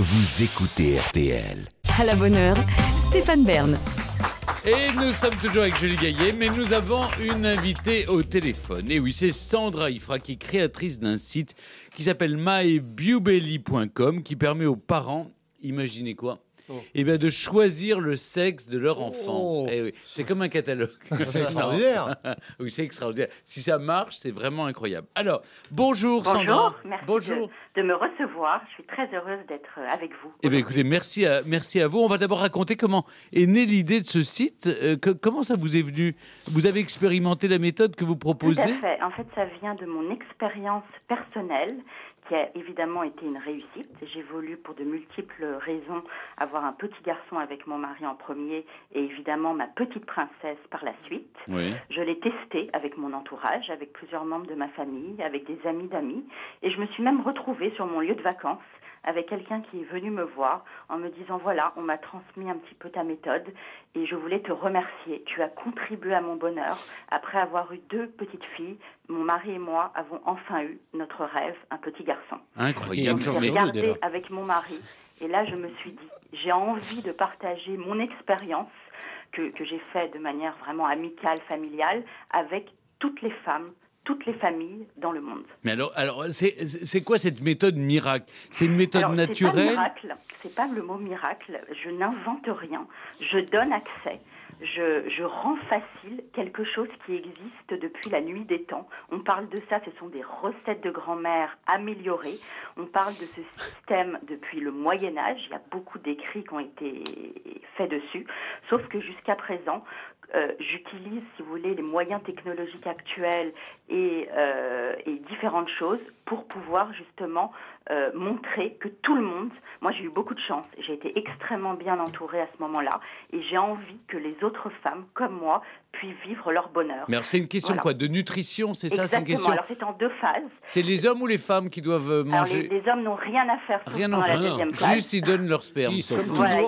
vous écoutez RTL. À la bonne heure, Stéphane Bern. Et nous sommes toujours avec Julie Gaillet, mais nous avons une invitée au téléphone. Et oui, c'est Sandra Ifra, qui est créatrice d'un site qui s'appelle mybeaubelly.com, qui permet aux parents, imaginez quoi, de choisir le sexe de leur enfant. Eh oui, c'est comme un catalogue. C'est extraordinaire. Oui, c'est extraordinaire. Si ça marche, c'est vraiment incroyable. Alors, bonjour Sandra. Merci bonjour. De me recevoir. Je suis très heureuse d'être avec vous. Eh bien, écoutez, merci à vous. On va d'abord raconter comment est née l'idée de ce site. Comment ça vous est venu? Vous avez expérimenté la méthode que vous proposez? Tout à fait. En fait, ça vient de mon expérience personnelle, qui a évidemment été une réussite. J'ai voulu, pour de multiples raisons, avoir un petit garçon avec mon mari en premier et évidemment ma petite princesse par la suite. Oui. Je l'ai testé avec mon entourage, avec plusieurs membres de ma famille, avec des amis d'amis, et je me suis même retrouvée sur mon lieu de vacances avec quelqu'un qui est venu me voir en me disant « Voilà, on m'a transmis un petit peu ta méthode et je voulais te remercier. Tu as contribué à mon bonheur. Après avoir eu 2 petites filles, mon mari et moi avons enfin eu notre rêve, un petit garçon. » Incroyable. J'ai regardé avec mon mari et là je me suis dit « J'ai envie de partager mon expérience que j'ai fait de manière vraiment amicale, familiale, avec toutes les femmes, toutes les familles dans le monde. » Mais alors c'est quoi cette méthode miracle? C'est une méthode naturelle? C'est pas le mot miracle. Je n'invente rien. Je donne accès. Je rends facile quelque chose qui existe depuis la nuit des temps. On parle de ça, ce sont des recettes de grand-mère améliorées. On parle de ce système depuis le Moyen-Âge. Il y a beaucoup d'écrits qui ont été faits dessus. Sauf que jusqu'à présent, j'utilise, si vous voulez, les moyens technologiques actuels et différentes choses pour pouvoir justement montrer que tout le monde, moi j'ai eu beaucoup de chance, j'ai été extrêmement bien entourée à ce moment-là et j'ai envie que les autres femmes comme moi puissent vivre leur bonheur. Mais alors c'est une question quoi, de nutrition, c'est ça? C'est une question... Alors c'est en 2 phases. C'est les hommes ou les femmes qui doivent manger? Alors les hommes n'ont rien à faire rien dans la deuxième phase. Juste ils donnent leur sperme. Ils sont voilà,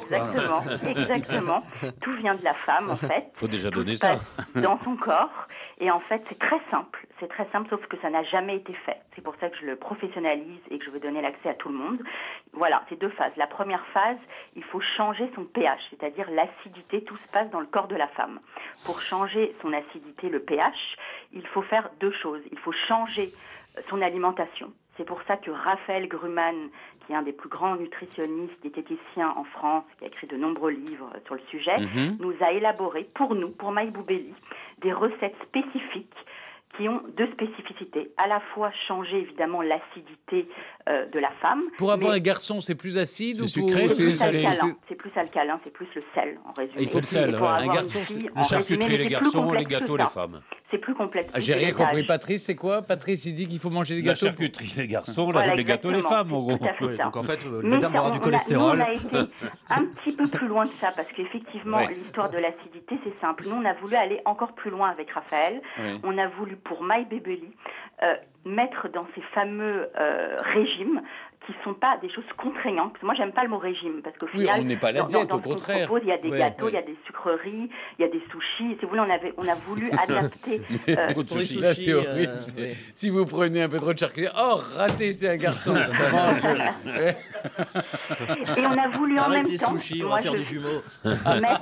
exactement. Tout vient de la femme en fait. Faut déjà donner Tout ça. dans son corps. Et en fait, c'est très simple, sauf que ça n'a jamais été fait. C'est pour ça que je le professionnalise et que je veux donner l'accès à tout le monde. Voilà, c'est 2 phases. La première phase, il faut changer son pH, c'est-à-dire l'acidité, tout se passe dans le corps de la femme. Pour changer son acidité, le pH, il faut faire 2 choses. Il faut changer son alimentation. C'est pour ça que Raphaël Grumman, qui est un des plus grands nutritionnistes, diététiciens en France, qui a écrit de nombreux livres sur le sujet, nous a élaboré pour nous, pour mybeaubelly, des recettes spécifiques qui ont 2 spécificités. À la fois changer évidemment l'acidité de la femme. Pour avoir un garçon, c'est plus acide ou sucré? C'est plus alcalin, c'est plus le sel en résumé. Il faut le sel. Un garçon, La charcuterie, les garçons, les gâteaux, les femmes. C'est plus complexe. J'ai rien compris. Patrice, c'est quoi? Patrice, il dit qu'il faut manger des La gâteaux. charcuterie, les garçons, Voilà, les gâteaux, les femmes, en gros. Donc en fait, Mais mesdames aura du cholestérol. Nous, on a été un petit peu plus loin que ça, parce qu'effectivement, l'histoire de l'acidité, c'est simple. Nous, on a voulu aller encore plus loin avec Raphaël. Oui. On a voulu, pour mybeaubelly, mettre dans ces fameux régimes qui ne sont pas des choses contraignantes. Moi, j'aime pas le mot régime, parce qu'au final, on n'est pas à la diète, au contraire. Propose, il y a des gâteaux, il y a des sucreries, il y a des sushis. Si vous voulez, on a voulu adapter... Beaucoup de sushis. Là, c'est horrible. Si vous prenez un peu trop de charcuterie, raté, c'est un garçon. Et on a voulu en même temps... Sushis, on va faire des jumeaux. mettre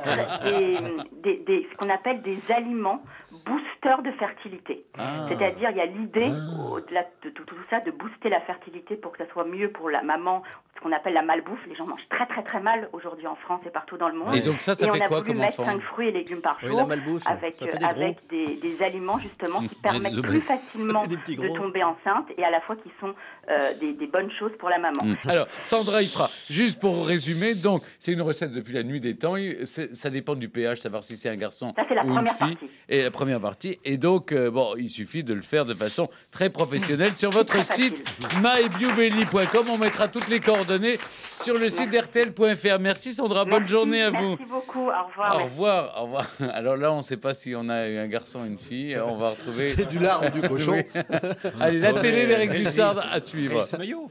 ce qu'on appelle des aliments boosters de fertilité. C'est-à-dire, il y a l'idée, au-delà de tout ça, de booster la fertilité pour que ça soit mieux pour la maman, ce qu'on appelle la malbouffe. Les gens mangent très très très mal aujourd'hui en France et partout dans le monde. Et donc ça fait quoi comme enfant? On a voulu mettre 5 fruits et légumes par jour, la malbouffe, avec des aliments justement qui permettent des plus facilement Des petits de gros. tomber enceinte et à la fois qui sont des bonnes choses pour la maman. Alors, Sandra Ifra, juste pour résumer, donc, c'est une recette depuis la nuit des temps. Ça dépend du pH, savoir si c'est un garçon Ça, c'est la ou une première fille. partie. Et la première partie. Et donc, il suffit de le faire de façon très professionnelle sur votre Très site mybeaubelly.com. On mettra toutes les coordonnées sur le site d'RTL.fr. Merci Sandra, bonne journée à vous. Merci beaucoup, au revoir. Au revoir, au revoir. Alors là, on ne sait pas si on a un garçon ou une fille. On va retrouver... C'est du lard ou du cochon. Oui. Allez, la télé d'Éric Dussard à suivre. Maillot.